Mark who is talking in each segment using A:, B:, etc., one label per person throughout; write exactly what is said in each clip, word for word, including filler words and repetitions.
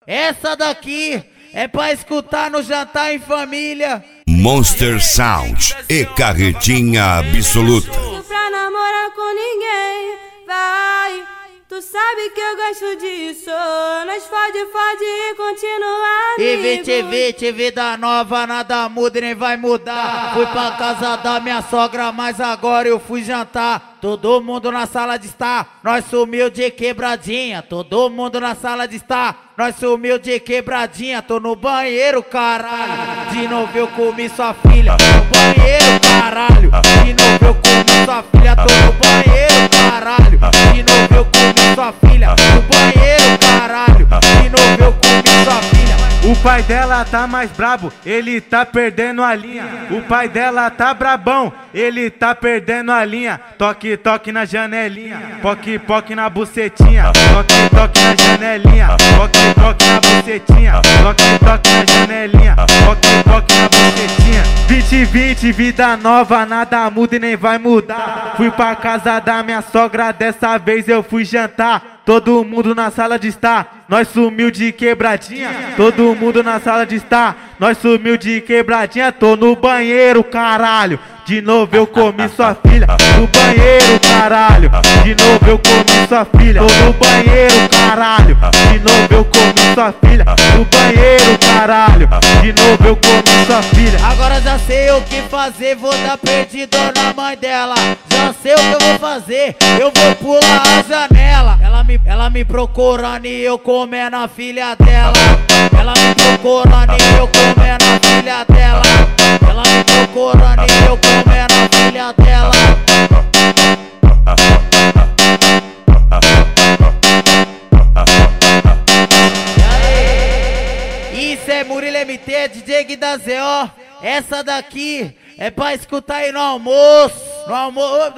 A: Essa daqui é pra escutar no jantar em família.
B: Monster Sound e Carretinha Absoluta.
C: Pra namorar com ninguém, vai. Tu sabe que eu gosto disso. Nós fode, fode e continua amigo.
A: E vê, te vê, te vê da nova, nada muda e nem vai mudar. Fui pra casa da minha sogra, mas agora eu fui jantar. Todo mundo na sala de estar, nós sumiu de quebradinha. Todo mundo na sala de estar, nós sumiu de quebradinha. Tô no banheiro, caralho. De novo eu comi sua filha. No banheiro, caralho. De novo eu comi sua filha. Tô no banheiro, caralho. De novo eu comi sua filha. No banheiro, caralho. De novo eu comi sua filha.
D: O pai dela tá mais brabo, ele tá perdendo a linha. O pai dela tá brabão, ele tá perdendo a linha. Toque, toque na janelinha, poque, poque na bucetinha. Toque, toque na janelinha, poque, poque na bucetinha. Toque, toque na janelinha, poque, poque na bucetinha. Vinte, vinte, vida nova, nada muda e nem vai mudar. Fui pra casa da minha sogra, dessa vez eu fui jantar. Todo mundo na sala de estar, nós sumiu de quebradinha. Todo mundo na sala de estar, nós sumiu de quebradinha. Tô no banheiro, caralho. De novo eu comi sua filha. No banheiro, caralho. De novo eu comi sua filha. Tô no banheiro, caralho. De novo eu comi sua filha. No banheiro, caralho. De novo eu comi sua filha.
A: Agora já sei o que fazer, vou dar perdido na mãe dela. Já sei o que eu vou fazer, eu vou pular a janela. Ela me, ela me procurando e eu comendo a filha dela. Ela me procurando e eu comendo a filha dela. Ela me procurando e eu comendo a filha dela. E aí? Isso é Murilo M T, D J Gui da Z O. Essa daqui é pra escutar aí no almoço. No almoço.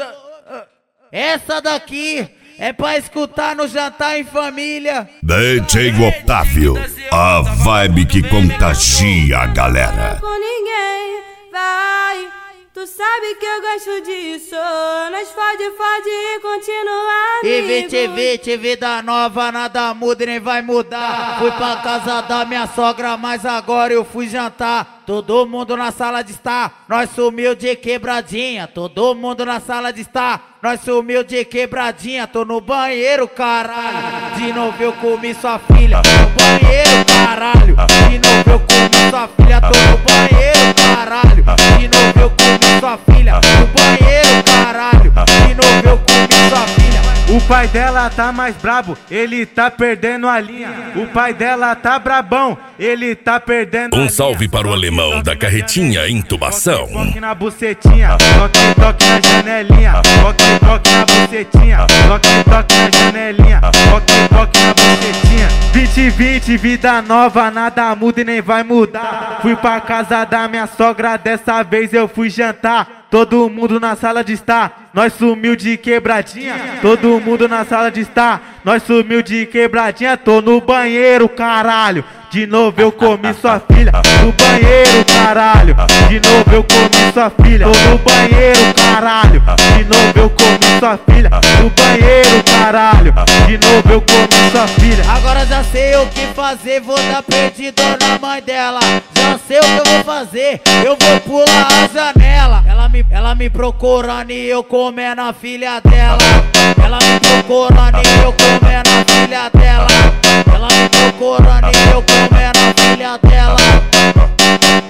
A: Essa daqui é pra escutar no jantar em família.
B: D J Otávio, a vibe que contagia a galera.
C: Com ninguém, vai. Tu sabe que eu gosto disso. Nós fode, fode e continua amigo.
A: E vê, te vê, te vê da nova, nada muda e nem vai mudar. Fui pra casa da minha sogra, mas agora eu fui jantar. Todo mundo na sala de estar, nós sumiu de quebradinha. Todo mundo na sala de estar, nós sumiu de quebradinha. Tô no banheiro, caralho. De novo eu comi sua filha. No banheiro, caralho. De novo eu comi sua filha. Tô no banheiro, caralho. De novo eu comi sua filha. No banheiro, caralho. De novo eu comi sua filha.
D: O pai dela tá mais brabo, ele tá perdendo a linha. O pai dela tá brabão, ele tá perdendo a linha.
B: Um salve para o alemão da Carretinha Intubação.
D: Toque na bucetinha, toque, toque na janelinha. Toque, toque na bucetinha, toque, toque na janelinha. Toque, toque na bucetinha. Vinte, vinte, vida nova, nada muda e nem vai mudar. Fui pra casa da minha sogra, dessa vez eu fui jantar. Todo mundo na sala de estar, nós sumiu de quebradinha. Todo mundo na sala de estar, nós sumiu de quebradinha. Tô no banheiro, caralho. De novo eu comi sua filha. No banheiro, caralho. De novo eu comi sua filha. Tô no banheiro, caralho. De novo eu comi sua filha. No banheiro, caralho. De novo eu comi sua filha.
A: Agora já sei o que fazer, vou dar perdido na mãe dela. Já sei o que eu vou fazer, eu vou pular a janela. Ela me, ela me procurando e eu comendo a filha dela. Ela me procurando e eu comendo a filha dela. Ela me procurando e eu comendo a filha dela.